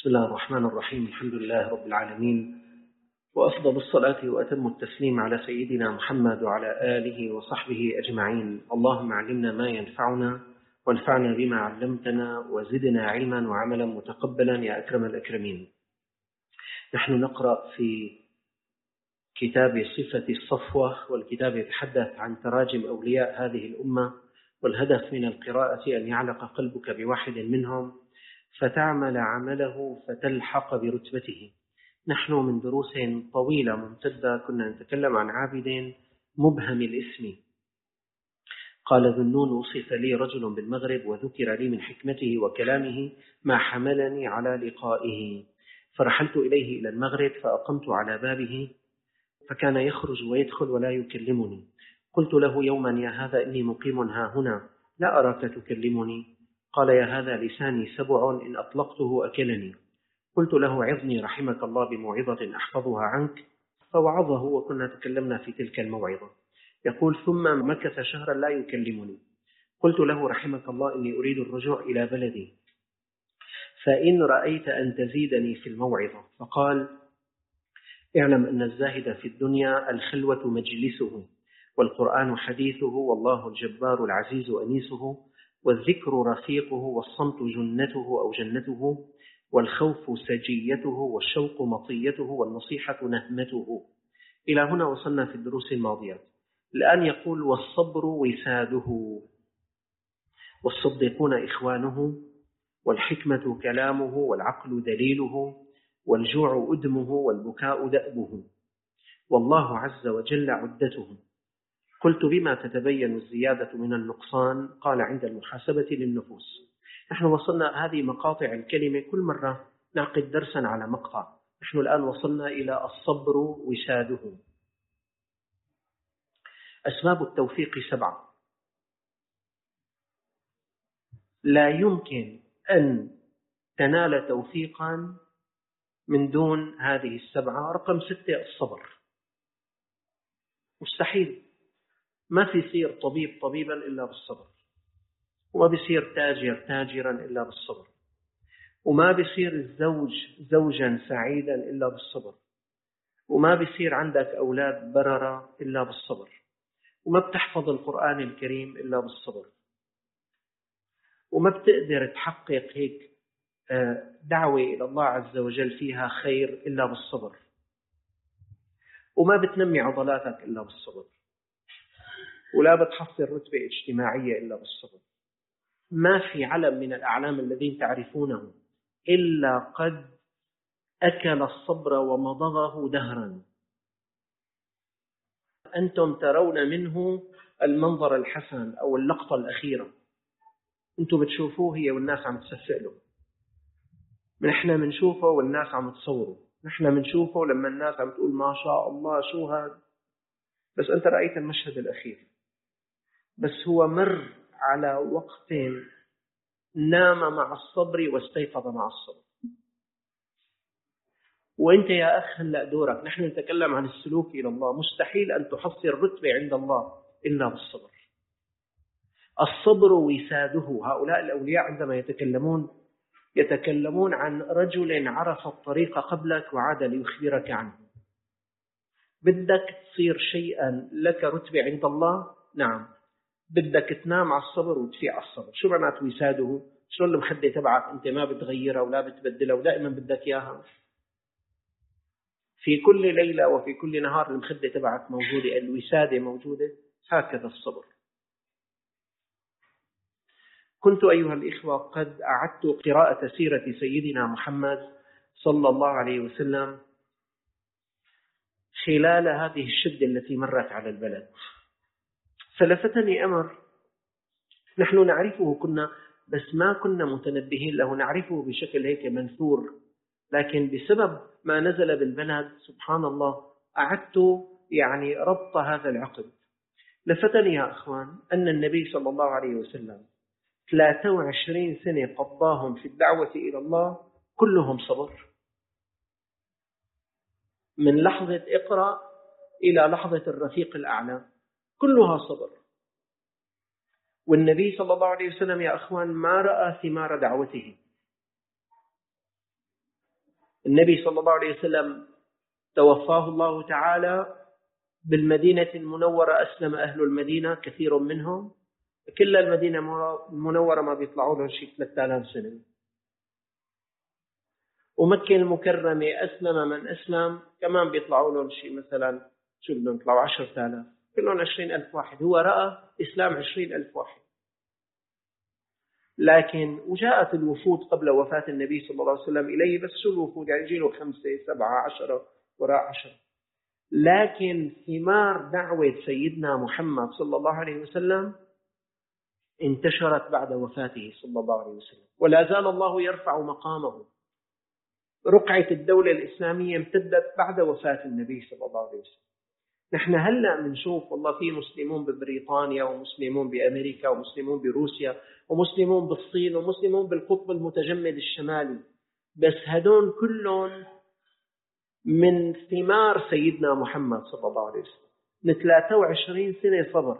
بسم الله الرحمن الرحيم. الحمد لله رب العالمين، وأفضل الصلاة وأتم التسليم على سيدنا محمد وعلى آله وصحبه أجمعين. اللهم علمنا ما ينفعنا وانفعنا بما علمتنا وزدنا علما وعملا متقبلا يا أكرم الأكرمين. نحن نقرأ في كتاب صفة الصفوة، والكتاب يتحدث عن تراجم أولياء هذه الأمة، والهدف من القراءة أن يعلق قلبك بواحد منهم فتعمل عمله فتلحق برتبته. نحن من دروس طويلة ممتدة كنا نتكلم عن عابد مبهم الاسم. قال ذنون: وصف لي رجل بالمغرب وذكر لي من حكمته وكلامه ما حملني على لقائه، فرحلت إليه إلى المغرب فأقمت على بابه فكان يخرج ويدخل ولا يكلمني. قلت له يوما: يا هذا إني مقيم ها هنا لا أراك تكلمني. قال: يا هذا لساني سبع إن أطلقته أكلني. قلت له: عظني رحمك الله بموعظة أحفظها عنك، فوعظه وكنا تكلمنا في تلك الموعظة. يقول: ثم مكث شهرا لا يكلمني. قلت له: رحمك الله إني أريد الرجوع إلى بلدي، فإن رأيت أن تزيدني في الموعظة. فقال: اعلم أن الزاهد في الدنيا الخلوة مجلسه، والقرآن حديثه، والله الجبار العزيز أنيسه، والذكر رفيقه، والصمت جنته أو جنته، والخوف سجيته، والشوق مطيته، والنصيحة نهمته. إلى هنا وصلنا في الدروس الماضية. الآن يقول: والصبر وساده، والصديقون إخوانه، والحكمة كلامه، والعقل دليله، والجوع أدمه، والبكاء دأبه، والله عز وجل عدته. قلت: بما تتبين الزيادة من النقصان؟ قال: عند المحاسبة للنفوس. نحن وصلنا هذه مقاطع الكلمة، كل مرة نعقد درسا على مقطع. نحن الآن وصلنا إلى الصبر وساده. أسباب التوفيق 7. لا يمكن أن تنال توفيقا من دون هذه 7. رقم 6: الصبر. مستحيل. ما في يصير طبيب طبيبا إلا بالصبر، وما بيصير تاجر تاجرا إلا بالصبر، وما بيصير الزوج زوجا سعيدا إلا بالصبر، وما بيصير عندك أولاد بررة إلا بالصبر، وما بتحفظ القرآن الكريم إلا بالصبر، وما بتقدر تحقق هيك دعوة إلى الله عز وجل فيها خير إلا بالصبر، وما بتنمي عضلاتك إلا بالصبر، ولا بتحصل رتبة اجتماعية إلا بالصبر. ما في علم من الأعلام الذين تعرفونه إلا قد أكل الصبر ومضغه دهرا. أنتم ترون منه المنظر الحسن أو اللقطة الأخيرة، أنتم بتشوفوه هي والناس عم تسفق له. نحن بنشوفه والناس عم تصوره، نحن بنشوفه لما الناس عم تقول ما شاء الله شو هذا، بس أنت رأيت المشهد الأخير. بس هو مر على وقت نام مع الصبر واستيقظ مع الصبر. وانت يا أخ هلأ دورك. نحن نتكلم عن السلوك إلى الله. مستحيل أن تحصل رتبة عند الله إلا بالصبر. الصبر وساده. هؤلاء الأولياء عندما يتكلمون عن رجل عرف الطريق قبلك وعاد ليخبرك عنه. بدك تصير شيئا لك رتبة عند الله؟ نعم. بدك تنام على الصبر وتفيق على الصبر. شو معنات وساده؟ شو المخدة تبعك أنت ما بتغيرها ولا بتبدلها ودائما بدك إياها؟ في كل ليلة وفي كل نهار المخدة تبعك موجودة، الوسادة موجودة. هكذا الصبر. كنت أيها الإخوة قد أعدت قراءة سيرة سيدنا محمد صلى الله عليه وسلم خلال هذه الشدة التي مرت على البلد. فلفتني أمر نحن نعرفه بس ما كنا متنبهين له، نعرفه بشكل هيك منثور، لكن بسبب ما نزل بالبلد سبحان الله أعدت ربط هذا العقد. لفتني يا أخوان أن النبي صلى الله عليه وسلم 23 سنة قضاهم في الدعوة إلى الله كلهم صبر، من لحظة اقرأ إلى لحظة الرفيق الأعلى كلها صبر. والنبي صلى الله عليه وسلم يا أخوان ما رأى ثمار دعوته. النبي صلى الله عليه وسلم توفاه الله تعالى بالمدينة المنورة، أسلم أهل المدينة كثير منهم، كل المدينة المنورة ما بيطلعوا لهم شيء 3000 سنة. ومكة المكرمة أسلم من أسلم كمان بيطلعوا لهم شيء مثلا شو بدهم يطلعوا 10,000، كلهم 20,000 واحد. هو رأى إسلام 20,000 واحد. لكن وجاءت الوفود قبل وفاة النبي صلى الله عليه وسلم إليه، بس شو الوفود يعني يجيله 5 7 10 وراء 10. لكن ثمار دعوة سيدنا محمد صلى الله عليه وسلم انتشرت بعد وفاته صلى الله عليه وسلم، ولا زال الله يرفع مقامه. رقعة الدولة الإسلامية امتدت بعد وفاة النبي صلى الله عليه وسلم. نحن هلأ بنشوف والله في مسلمون ببريطانيا ومسلمون بأمريكا ومسلمون بروسيا ومسلمون بالصين ومسلمون بالقطب المتجمد الشمالي، بس هدول كلهم من ثمار سيدنا محمد صلى الله عليه وسلم، من 23 سنة صبر.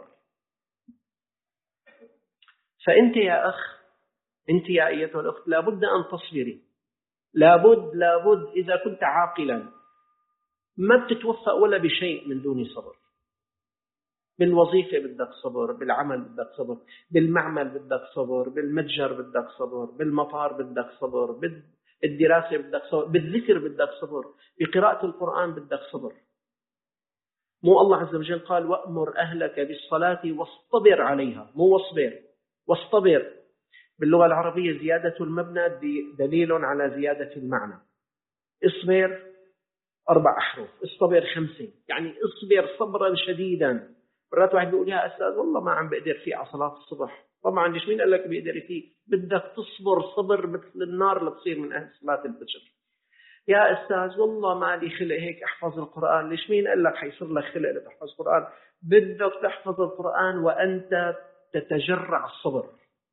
فأنت يا أخ، أنت يا أيتها الأخت، لابد أن تصبري، لابد إذا كنت عاقلا ما بتتوفق ولا بشيء من دون صبر. بالوظيفة بدك صبر، بالعمل بدك صبر، بالمعمل بدك صبر، بالمتجر بدك صبر، بالمطار بدك صبر، بالدراسة بدك صبر، بالذكر بدك صبر، بقراءة القرآن بدك صبر. مو الله عز وجل قال وأمر أهلك بالصلاة واصطبر عليها، مو واصبر، واصطبر. باللغة العربية زيادة المبنى دليل على زيادة المعنى. اصبر 4 أحرف، اصطبر 5، يعني اصبر صبرا شديدا. مرات واحد بيقول يا أستاذ والله ما عم بقدر فيه على صلاة الصبح. طبعا ليش؟ مين قال لك بيقدر فيه؟ بدك تصبر صبر مثل النار لتصير من أهل صلاة الفجر. يا أستاذ والله ما لي خلق هيك أحفظ القرآن. ليش؟ مين قال لك حيصير لك خلق لتحفظ القرآن؟ بدك تحفظ القرآن وأنت تتجرع الصبر.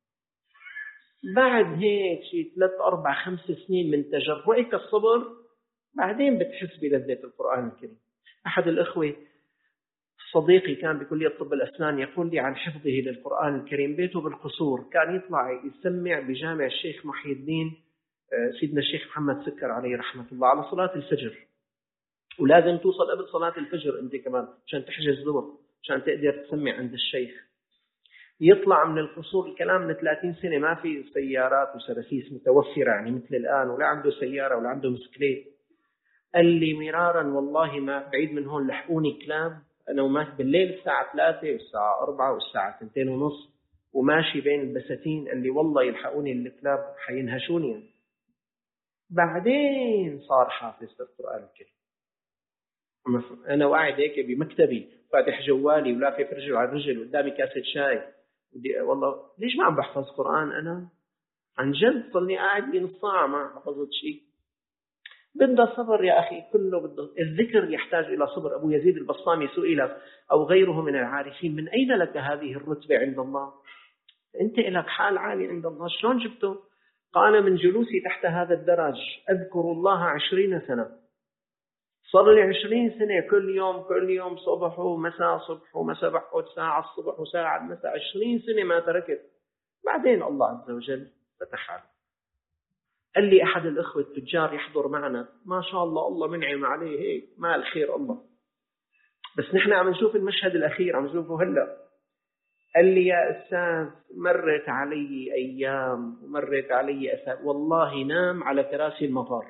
بعد هيك شيء 3 4 5 سنين من تجرعك الصبر، بعدين بتحس بلذة القرآن الكريم. أحد الأخوة صديقي كان بكلية طب الأسنان يقول لي عن حفظه للقرآن الكريم. بيته بالقصور، كان يطلع يسمع بجامع الشيخ محي الدين سيدنا الشيخ محمد سكر عليه رحمة الله على صلاة الفجر، ولازم توصل قبل صلاة الفجر أنت كمان عشان تحجز ظهر عشان تقدر تسمع عند الشيخ. يطلع من القصور، الكلام من 30 سنة، ما في سيارات وسراسيس متوفرة يعني مثل الآن، ولا عنده سيارة ولا عنده مسكليت. قال لي مرارا والله ما بعيد من هون لحقوني كلاب، أنا وماشي بالليل الساعة 3 والساعة 4 والساعة 2:30 وماشي بين البساتين، قال لي والله يلحقوني الكلاب حينهشوني. بعدين صار حافظ القرآن الكريم. أنا وقاعد هيك بمكتبي فاتح جوالي ولافف رجل على رجل قدامي كاسة شاي، والله ليش ما عم بحفظ قرآن أنا؟ عن جد صلني قاعد لي نص ساعة ما حفظت شيء. بدها صبر يا أخي، كله بده. الذكر يحتاج إلى صبر. أبو يزيد البسطامي سئل أو غيره من العارفين من أين لك هذه الرتبة عند الله؟ أنت لك حال عالي عند الله، شلون جبته؟ قال من جلوسي تحت هذا الدرج أذكر الله 20 سنة. صار لي 20 سنة كل يوم صبح ومساء، صبح ومساء، بقعد ساعة الصبح وساعة المساء، 20 سنة ما تركت. بعدين الله عز وجل فتح علي. قال لي أحد الأخوة التجار يحضر معنا، ما شاء الله الله منعم عليه هيك مال خير الله، بس نحن عم نشوف المشهد الأخير، عم نشوفه هلأ. قال لي يا أستاذ مرت علي أيام ومرت علي أسابيع، والله نام على كراسي المطار،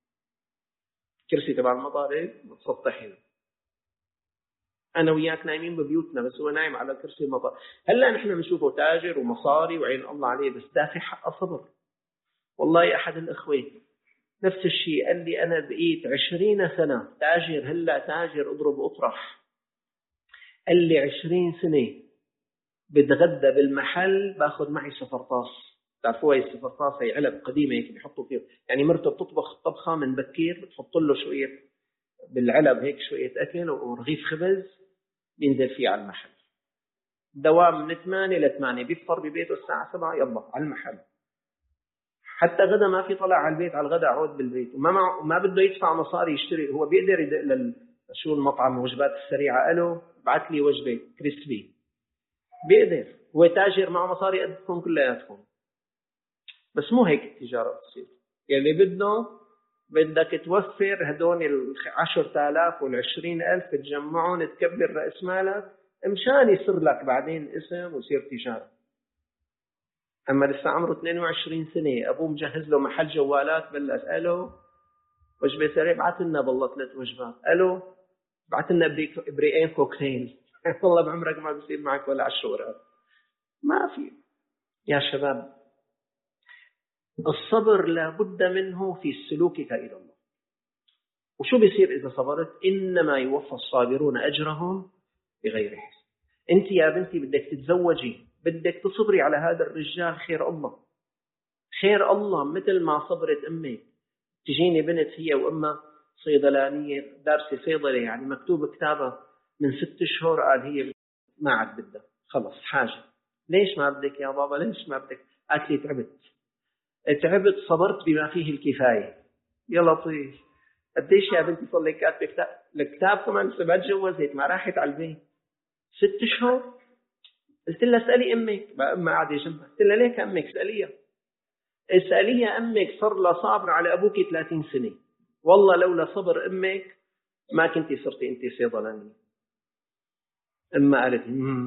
كرسي تبع المطار هيك متسطحين، أنا وياك نايمين ببيوتنا بس هو نايم على كرسي المطار. هلأ نحن بنشوفه تاجر ومصاري وعين الله عليه، بس دافع حق صبر. والله أحد الأخوة نفس الشيء، قال لي أنا بقيت 20 سنة تاجر، هلأ تاجر أضرب أطرح. قال لي 20 سنة بتغدى بالمحل باخذ معي سفرطاس. تعرفوا هاي السفرطاس هي علب قديمة هيك بيحطوا فيه، يعني مرته بتطبخ طبخة من بكير بتحط له شوية بالعلب هيك شوية أكل ورغيف خبز بينزل فيه على المحل. دوام من 8 ل 8، بيفطر ببيته الساعة 7 يلا على المحل. حتى غدا ما في طلع على البيت، على الغدا عود بالبيت، وما بده يدفع مصاري يشتري. هو بيقدر يدق شو المطعم الوجبات السريعة، قاله بعت لي وجبة كريسبي، بيقدر. هو تاجر معه مصاري قدكم كلياتكم. بس مو هيك التجارة بتصير. يلي بده بدك توفر هدول 10,000 وال20,000 تجمعهم تكبر رأس مالك مشان يصير لك بعدين اسم ويصير تجارة. أما لسه عمره 22 سنة أبوه مجهز له محل جوالات، بلش ألو وجبة سريع بعت لنا بالله 3 وجبات، ألو بعت لنا بريئين كوكتيل. والله بعمرك ما بيصير معك ولا 10 ورقات. ما في. يا شباب، الصبر لابد منه في سلوكك إلى الله. وشو بيصير إذا صبرت؟ إنما يوفى الصابرون أجرهم بغير حساب. أنت يا بنتي بدك تتزوجي، بدك تصبري على هذا الرجال، خير الله خير الله، مثل ما صبرت أمك. تجيني بنت هي وأمها صيدلانية دارسة صيدلة، يعني مكتوب كتابها من 6 شهور، قال هي ما عاد بدها، خلص حاجة. ليش ما بدك يا بابا؟ ليش ما بدك؟ قالت لي تعبت صبرت بما فيه الكفاية. يا لطيف، قديش يا بنتي صار لك كاتبة كتاب؟ الكتاب كمان لسه ما تجوزت، ما راحت على البيت 6 شهور. قلت لها اسألي أمك، أمها قاعدة جنبها، قلت لها ليك أمك؟ اسأليها أمك صار لها صابر على أبوك 30 سنة، والله لولا صبر أمك ما كنتي صرتي أنت صيدلانية. أمها قالت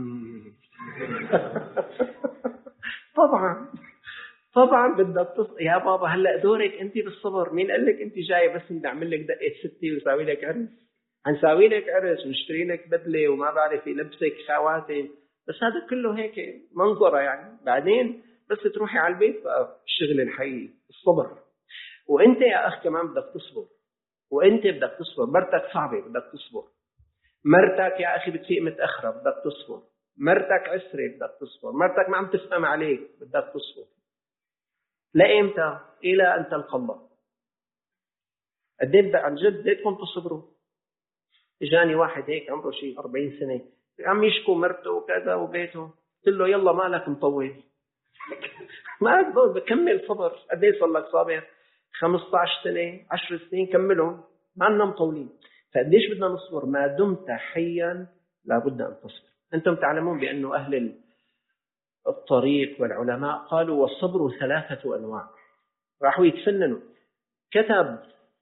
طبعا بدك يا بابا هلا دورك انت بالصبر. مين قال لك انت جايه بس نعمل لك دقه ستي ونسوي لك عرس؟ هنسوي لك عرس ونشتري لك بدله وما بعرف يلبسك خواتم، بس هذا كله هيك منظره يعني. بعدين بس تروحي على البيت بقى الشغل الحقيقي الصبر. وانت يا اخ كمان بدك تصبر، وانت بدك تصبر. مرتك صعبه بدك تصبر، مرتك يا اخي بتفيق متاخره بدك تصبر، مرتك عسره بدك تصبر، مرتك ما عم تفهم عليك بدك تصبر. لإمتى؟ إلى أن تلقى الله. قد ايه عن جد بدكم تصبروا؟ اجاني واحد هيك عمره شيء 40 سنة عم يشكو مرته وكذا وبيته، قلت له يلا مالك مطول؟ ما أقدر بكمل صبر. قد ايه صار لك صابر؟ 15 سنة 10 سنين كملهم، ما عنا مطولين. فقديش بدنا نصبر؟ ما دمت حيا لابد أن تصبر. أنتم تعلمون بأنه أهل الطريق والعلماء قالوا والصبر 3 أنواع، راحوا يتفننوا. كتب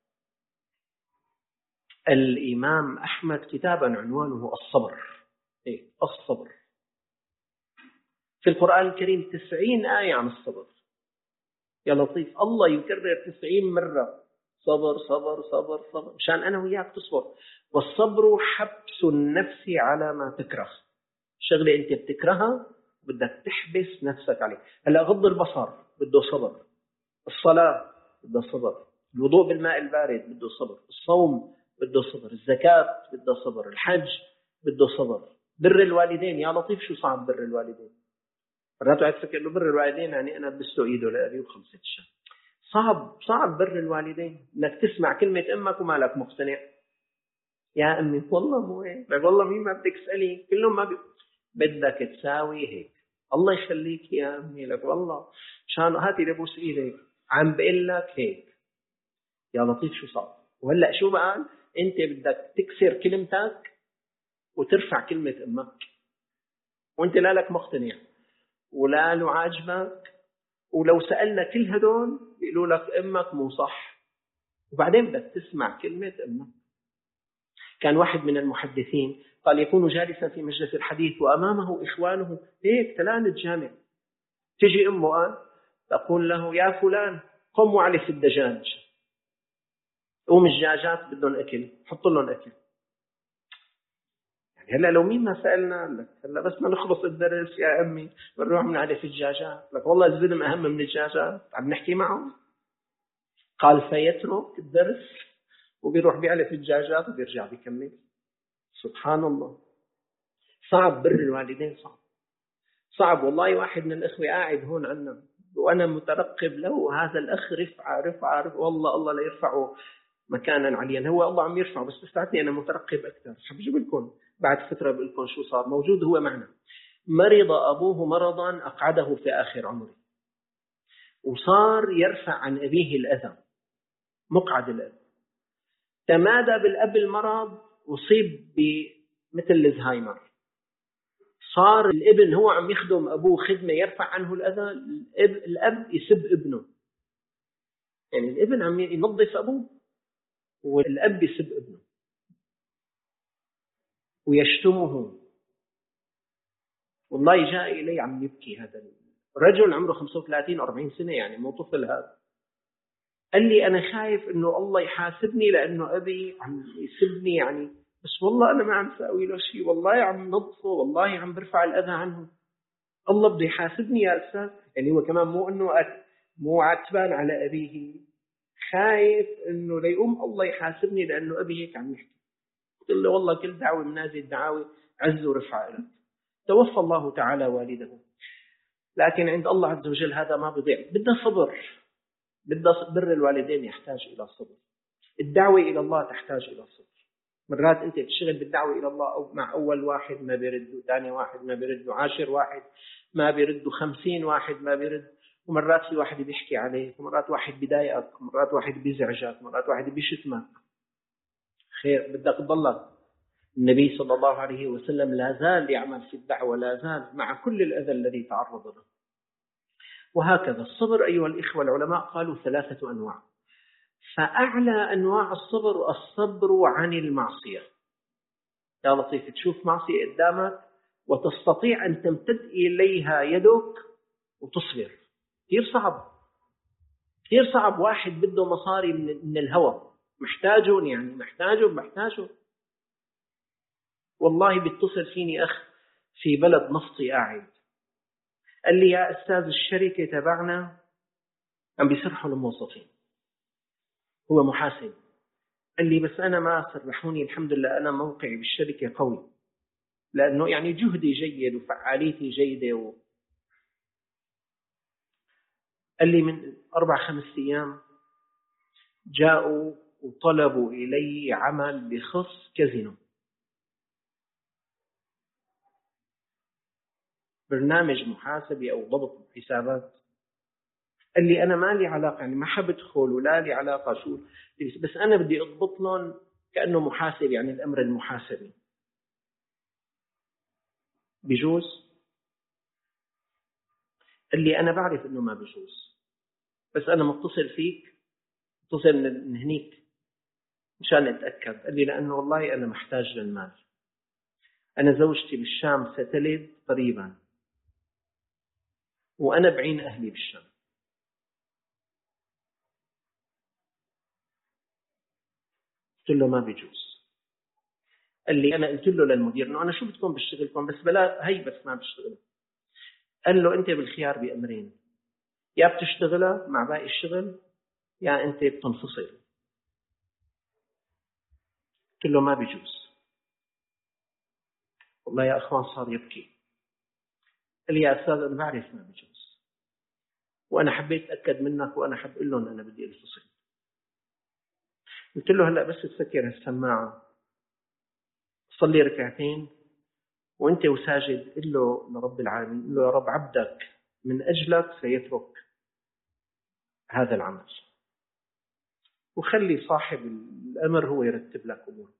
الإمام أحمد كتابا عنوانه الصبر. الصبر في القرآن الكريم 90 آية عن الصبر. يا لطيف، الله يكرر 90 مرة صبر صبر صبر صبر مشان أنا وياك تصبر. والصبر حبس النفس على ما تكره. شغلة أنت بتكرهها بدك تحبس نفسك عليه. هلا غض البصر بده صبر، الصلاة بده صبر، الوضوء بالماء البارد بده صبر، الصوم بده صبر، الزكاة بده صبر، الحج بده صبر، بر الوالدين. يا لطيف شو صعب بر الوالدين؟ مرات قاعد فكر له بر الوالدين يعني أنا بسته إيده لأبي وخلصت الشيء. صعب بر الوالدين، إنك تسمع كلمة أمك وما لك مقتنع. يا أمي والله مو هيك، والله مين ما بدك تسألي كلهم ما بدك تساوي هيك. الله يخليك يا أمي لك والله مشان هاتي لبوس إيدك عم بقول لك هيك. يا لطيف شو صعب. وهلأ شو بقى؟ أنت بدك تكسر كلمتك وترفع كلمة أمك، وأنت لا لك مقتنع ولا له عاجبك، ولو سألنا كل هدول بيقولوا لك أمك مو صح، وبعدين بدك تسمع كلمة أمك. كان واحد من المحدثين قال يكون جالسا في مجلس الحديث وأمامه إخوانه هيك تلامذة جامع، تجي أمه تقول له يا فلان قم وعلف الدجاج. قوم الدجاجات بدهم أكل، حط لهم أكل. يعني هلا لو مين ما سألنا لك هلا بس ما نخلص الدرس يا أمي بنروح بنعلف الدجاجات، لك والله الزلم أهم من الدجاجات. عم نحكي معه. قال فيترك الدرس وبيروح بيعلف الدجاجات وبيرجع بيكمل. سبحان الله. صعب بر الوالدين، صعب والله. واحد من الأخوة قاعد هون عنا وأنا مترقب له، هذا الأخ رفعة والله الله لا يرفعه مكانا عليا. هو الله عم يرفعه بس بساعتني أنا مترقب أكثر. حبجيب لكم بعد فترة بقول لكم شو صار. موجود هو معنا. مرض أبوه مرضا أقعده في آخر عمره، وصار يرفع عن أبيه الأذى، مقعد الأب. تمادى بالأب المرض، وصيب بمثل الزهايمر. صار الابن هو عم يخدم أبوه خدمة يرفع عنه الأذى، الأب يسب ابنه. يعني الابن عم ينظف أبوه والأب يسب ابنه ويشتمه. والله جاء إلي عم يبكي هذا الرجل عمره 35 40 سنة، يعني مو طفل هذا. قال لي أنا خايف إنه الله يحاسبني لأنه أبي عم يسبني، يعني بس والله أنا ما عم ساوي له شيء، والله عم نظفه، والله عم برفع الأذى عنه، الله بده يحاسبني يا أستاذ. يعني هو كمان مو عتبان على أبيه، خايف إنه ليقوم الله يحاسبني لأنه أبي هيك عم يحكي. قلت له والله كل دعوة من هذه الدعاوى عز ورفع لك. توفى الله تعالى والده، لكن عند الله عز وجل هذا ما بيضيع، بدنا صبر، بدنا بر الوالدين يحتاج إلى صبر، الدعوة إلى الله تحتاج إلى صبر. مرات أنت تشتغل بالدعوة إلى الله أو مع أول واحد ما بيرد، ثاني واحد ما بيرد، 10 واحد ما بيرد، 50 واحد ما بيرد، ومرات في واحد بيحكي عليك، ومرات واحد بيضايقك، ومرات واحد بيزعجك، ومرات واحد بيشتمك. خير، بدك تضلك. النبي صلى الله عليه وسلم لا زال يعمل في الدعوة، لا زال مع كل الأذى الذي تعرض له. وهكذا الصبر أيها الإخوة، العلماء قالوا 3 أنواع. فأعلى أنواع الصبر عن المعصية. يا لطيف، تشوف معصية قدامك وتستطيع أن تمتد إليها يدك وتصبر. كثير صعب، كثير صعب. واحد بده مصاري من الهوى، محتاجه، يعني محتاجه. والله بيتصل فيني أخ في بلد نفطي قاعد، قال لي يا أستاذ الشركة تبعنا عم بيسرحوا الموظفين، هو محاسب. قال لي بس أنا ما سرحوني، الحمد لله أنا موقعي بالشركة قوي، لأنه يعني جهدي جيد وفعاليتي جيدة. قال لي من 4-5 أيام جاءوا وطلبوا إلي عمل بخص كازينو، برنامج محاسبي أو ضبط حسابات. قال لي أنا ما لي علاقة، يعني ما حبدخل ولا لي علاقة شو، بس أنا بدي أضبط لهم كأنه محاسب، يعني الأمر المحاسبي. بجوز؟ قال لي أنا بعرف إنه ما بجوز، بس أنا متصل فيك، متصل من هنيك مشان أتأكد. قال لي لأنه والله أنا محتاج للمال، أنا زوجتي بالشام ستلد قريبا وأنا بعين أهلي بالشام. قلت له ما بيجوز. قال لي أنا قلت له للمدير إنه أنا شو بدكم بشتغلكم، بس بلا هي، بس ما بشتغل. قال له أنت بالخيار بأمرين، يا بتشتغلها مع باقي الشغل يا أنت بتنفصل. قلت له ما بيجوز. والله يا أخوان صار يبكي. قال لي يا أستاذ أنا بعرف ما بيجوز، وأنا حبيت أتأكد منك، وأنا حب أقول لهم أنا بدي أنفصل. قلت له هلأ بس تسكر السماعة، صلي ركعتين وأنت وساجد، قل له لرب العالمين، قل له يا رب عبدك من أجلك سيترك هذا العمل، وخلي صاحب الأمر هو يرتب لك أمور.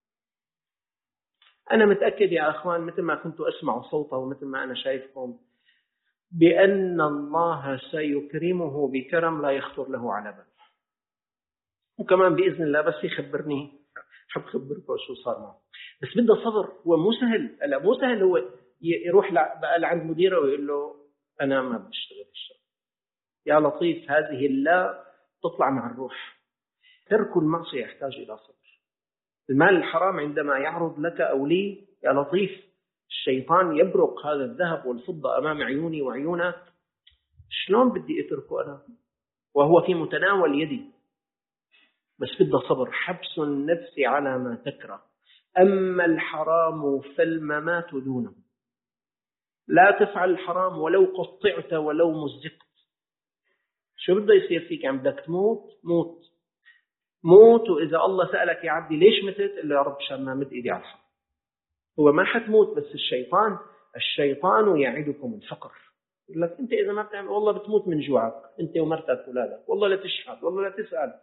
أنا متأكد يا أخوان، مثل ما كنت أسمع صوته ومثل ما أنا شايفكم، بأن الله سيكرمه بكرم لا يخطر له على بال. وكمان بإذن الله بس يخبرني حب خبركم شو صار معه. بس بده صبر، هو مو سهل. لا مو سهل هو يروح بقى لعند مديره ويقول له أنا ما بشتغل الشغل. يا لطيف، هذه اللا تطلع مع الروح. ترك المعصية يحتاج إلى صبر. المال الحرام عندما يعرض لك أو لي يا لطيف، الشيطان يبرق هذا الذهب والفضة أمام عيوني وعيونك، شلون بدي أتركه أنا وهو في متناول يدي؟ بس بدأ صبر، حبس النفس على ما تكره. أما الحرام فالممات دونه، لا تفعل الحرام ولو قطعت ولو مزقت. شو بده يصير فيك؟ عم بدك تموت، موت. وإذا الله سألك يا عبدي ليش متت، قل له يا رب عشان ما مد إيدي على الحرام. هو ما حتموت، بس الشيطان يعدكم الفقر. يقول لك أنت إذا ما بتعمل والله بتموت من جوعك، أنت ومرتك وولادك، والله لا تشحت، والله لا تسأل.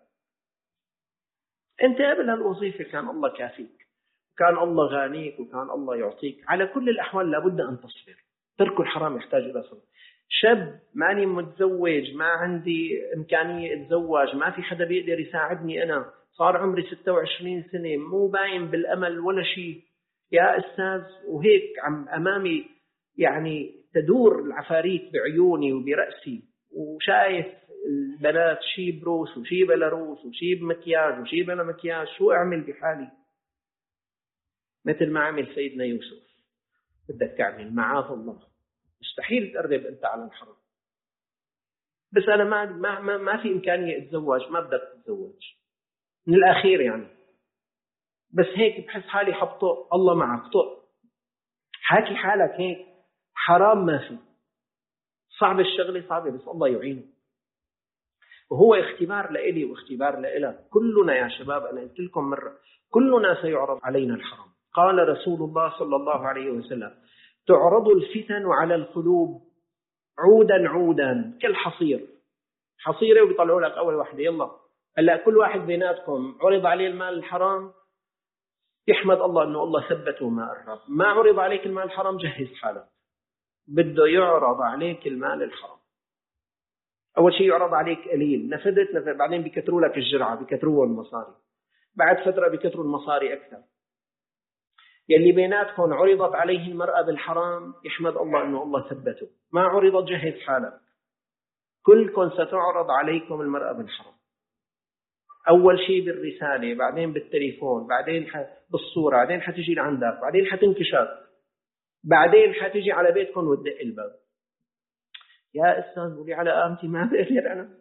أنت قبل هالوظيفة كان الله كافيك، وكان الله غانيك، وكان الله يعطيك. على كل الأحوال لابد أن تصبر. ترك الحرام يحتاج إلى صبر. شاب ماني متزوج، ما عندي إمكانية أتزوج، ما في حدا بيقدر يساعدني، أنا صار عمري 26 سنة، مو باين بالأمل ولا شيء يا أستاذ، وهيك أمامي يعني تدور العفاريت بعيوني وبرأسي، وشايف البنات شي بروس وشي بلا روس وشي بمكياج وشي بلا مكياج، شو أعمل بحالي؟ مثل ما عمل سيدنا يوسف، بدك تعمل معاذ الله، مستحيل تقرب أنت على الحرام. بس أنا ما في إمكانية أتزوج، ما بدك تتزوج من الأخير يعني، بس هيك بحس حالي حبطه، الله معك طق، حاكي حالك هيك، حرام ما في، صعب الشغلة صعبة بس الله يعينه. وهو اختبار لإلي واختبار لإلك كلنا يا شباب. أنا قلت لكم مرة كلنا سيعرض علينا الحرام. قال رسول الله صلى الله عليه وسلم تعرض الفتن على القلوب عودا عودا كالحصير، حصيرة وبيطلعوا لك أول واحدة، يلا هلا كل واحد بيناتكم عرض عليه المال الحرام يحمد الله أنه الله ثبته ما قرب، ما عرض عليك المال الحرام جهز حالك، بده يعرض عليك المال الحرام. أول شيء يعرض عليك قليل، نفدت بعدين بيكتروا لك الجرعة، بيكتروا المصاري، بعد فترة بيكتروا المصاري أكثر. يلي بيناتكم عرضت عليه المرأة بالحرام يحمد الله أنه الله ثبته، ما عرضت جهز حالك، كلكم ستعرض عليكم المرأة بالحرام، أول شيء بالرسالة، بعدين بالتليفون، بعدين بالصورة، بعدين حتجي لعندك، بعدين حتنكشف، بعدين حتجي على بيتكم وتدق الباب. يا أستاذ قولي على قامتي ما بقدر أنا.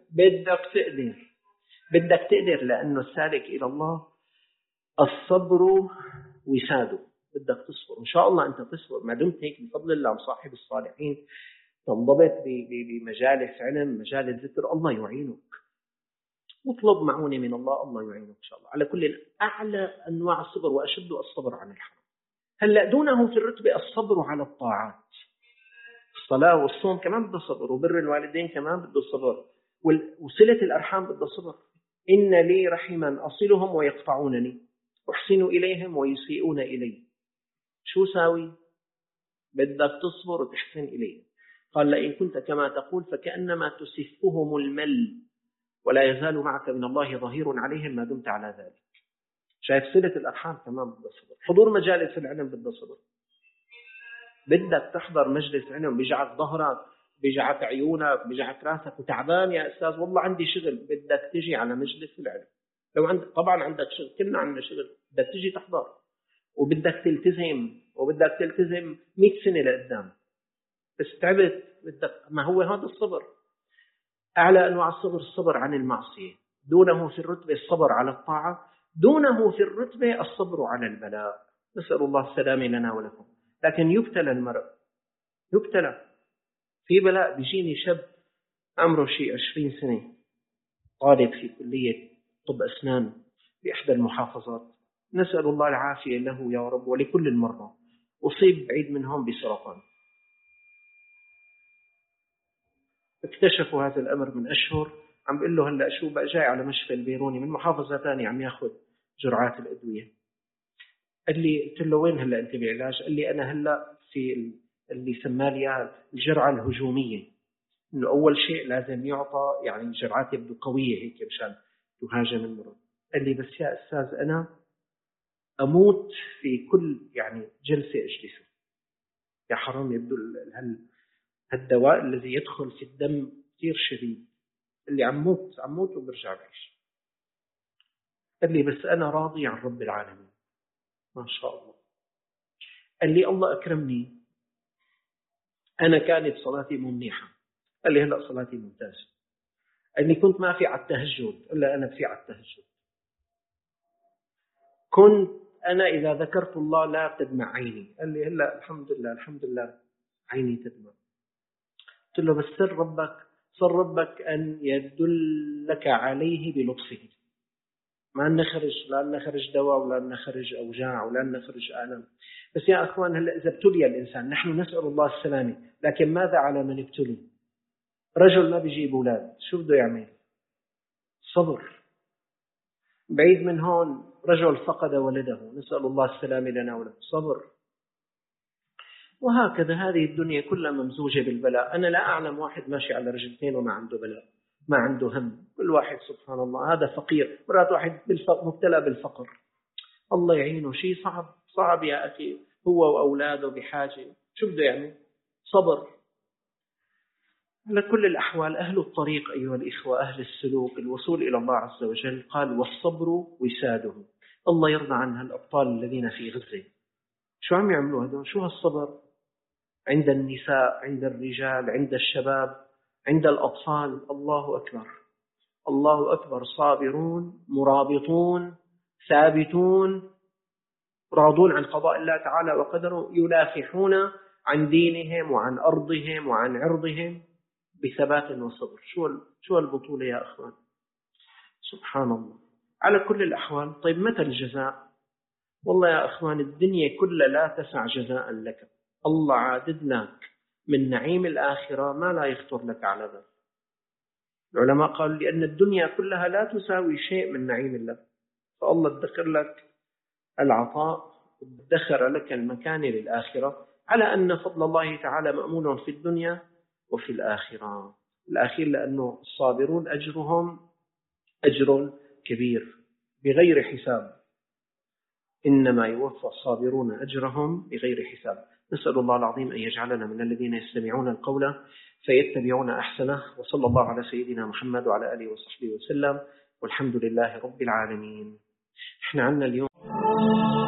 بدك تقدر لأنه السالك إلى الله الصبر وساده، بدك تصبر، إن شاء الله أنت تصبر ما دمت هيك بفضل الله مصاحب الصالحين، تنضبط بمجالس علم، مجالس ذكر، الله يعينك، واطلب معونة من الله، الله يعينك إن شاء الله. على كل أعلى أنواع الصبر وأشد الصبر عن الحرام. هلأ دونه في الرتبة الصبر على الطاعات، الصلاة والصوم كمان بده صبر، وبر الوالدين كمان بده صبر، وصلة الأرحام بده صبر. إن لي رحما أصلهم ويقطعونني، أحسن إليهم ويسيئون إلي، شو ساوي؟ بدك تصبر وتحسن إليهم. قال لئن كنت كما تقول فكأنما تسفهم المل ولا يزال معك من الله ظهير عليهم ما دمت على ذلك. شايف صلة الأرحام كمان بده صبر، حضور مجالس العلم بده صبر، بدك تحضر مجلس علم بيجعك ظهرك، بيجعك عيونك، بيجعك راسك وتعبان يا أستاذ والله عندي شغل، بدك تجي على مجلس العلم. لو عندك طبعا عندك شغل، كلنا عندنا شغل، بدك تجي تحضر وبدك تلتزم، وبدك تلتزم 100 سنة لقدام، بس تعبت بدك، ما هو هذا الصبر. أعلى أنواع الصبر الصبر عن المعصية، دونه في الرتبة الصبر على الطاعة، دونه في الرتبة الصبر على البلاء. نسأل الله السلامة لنا ولكم. لكن يبتلى المرء، يبتلى في بلاء. بيجيني شاب عمره شيء 20 سنة، طالب في كلية طب أسنان بإحدى المحافظات، نسأل الله العافية له يا رب ولكل المرضى، أصيب بعيد من هون بسرطان. اكتشفوا هذا الأمر من أشهر، عم بقول له هلأ شو بقى، جاي على مشفى البيروني من محافظة ثانية عم ياخذ جرعات الأدوية. قال لي، قلت له وين هلأ أنت بعلاج؟ قال لي أنا هلأ في اللي سماه الجرعة الهجومية، إنه أول شيء لازم يعطى يعني جرعات يبدو قوية هيك مشان تهاجم المرض. قال لي بس يا أستاذ أنا أموت في كل يعني جلسة أجلسه، يا حرام يبدو هالدواء الذي يدخل في الدم كثير شديد، اللي عم موت وبرجع بعيش. قال لي بس أنا راضي عن رب العالمين ما شاء الله. قال لي الله أكرمني، أنا كانت صلاتي منيحة، قال لي هلأ صلاتي ممتازة. قال لي كنت ما في على التهجد، إلا أنا في على التهجد. كنت أنا إذا ذكرت الله لا تدمع عيني، قال لي هلأ الحمد لله الحمد لله عيني تدمع. قلت له بس سر ربك أن يدلك عليه بلطفه، ما لا نخرج دواء ولا نخرج أوجاع ولا نخرج آلام. بس يا أخوان هلأ إذا ابتلي الإنسان، نحن نسأل الله السلامة، لكن ماذا على من ابتلي؟ رجل ما بيجيب أولاد، شو بده يعمل؟ صبر. بعيد من هون رجل فقد ولده، نسأل الله السلامة لنا ولده، صبر. وهكذا هذه الدنيا كلها ممزوجة بالبلاء. أنا لا أعلم واحد ماشي على رجلتين وما عنده بلاء، ما عنده هم. كل واحد سبحان الله، هذا فقير، مرات واحد مبتلى بالفقر، الله يعينه. شيء صعب يا أخي، هو وأولاده بحاجة، شو بده يعمل؟ صبر. على كل الأحوال أهل الطريق أيها الإخوة، أهل السلوك، الوصول إلى الله عز وجل، قال والصبر وساده. الله يرضى عن هالأبطال الذين في غزة، شو عم يعملوا هذول؟ شو هالصبر؟ عند النساء، عند الرجال، عند الشباب، عند الأطفال. الله أكبر، الله أكبر. صابرون مرابطون ثابتون راضون عن قضاء الله تعالى وقدره، يلافحون عن دينهم وعن أرضهم وعن عرضهم بثبات وصبر. شو البطولة يا أخوان؟ سبحان الله. على كل الأحوال، طيب متى الجزاء؟ والله يا أخوان الدنيا كلها لا تسع جزاء لك. الله عادد لك من نعيم الآخرة ما لا يخطر لك على بال. العلماء قالوا لأن الدنيا كلها لا تساوي شيء من نعيم الله، فالله ادخر لك العطاء، ادخر لك المكان للآخرة، على أن فضل الله تعالى مأمول في الدنيا وفي الآخرة. الأخير لأنه الصابرون أجرهم أجر كبير بغير حساب، إنما يوفى الصابرون أجرهم بغير حساب. نسأل الله العظيم أن يجعلنا من الذين يستمعون القول فيتبعون أحسنه، وصلى الله على سيدنا محمد وعلى آله وصحبه وسلم، والحمد لله رب العالمين. احنا عندنا اليوم